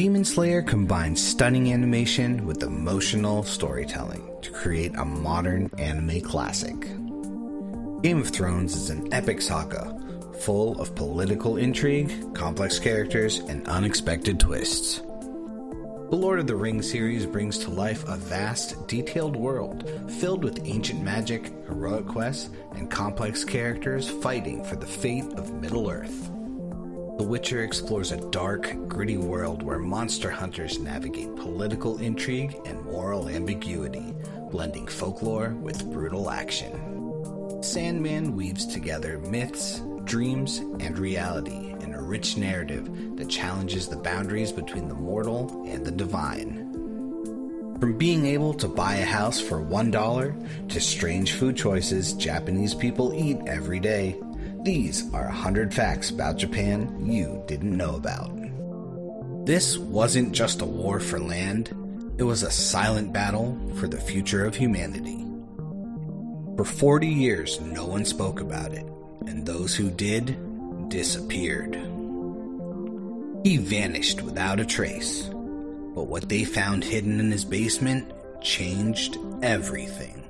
Demon Slayer combines stunning animation with emotional storytelling to create a modern anime classic. Game of Thrones is an epic saga, full of political intrigue, complex characters, and unexpected twists. The Lord of the Rings series brings to life a vast, detailed world filled with ancient magic, heroic quests, and complex characters fighting for the fate of Middle-earth. The Witcher explores a dark, gritty world where monster hunters navigate political intrigue and moral ambiguity, blending folklore with brutal action. Sandman weaves together myths, dreams, and reality in a rich narrative that challenges the boundaries between the mortal and the divine. From being able to buy a house for $1 to strange food choices Japanese people eat every day, these are 100 facts about Japan you didn't know about. This wasn't just a war for land, it was a silent battle for the future of humanity. For 40 years, no one spoke about it, and those who did disappeared. He vanished without a trace, but what they found hidden in his basement changed everything.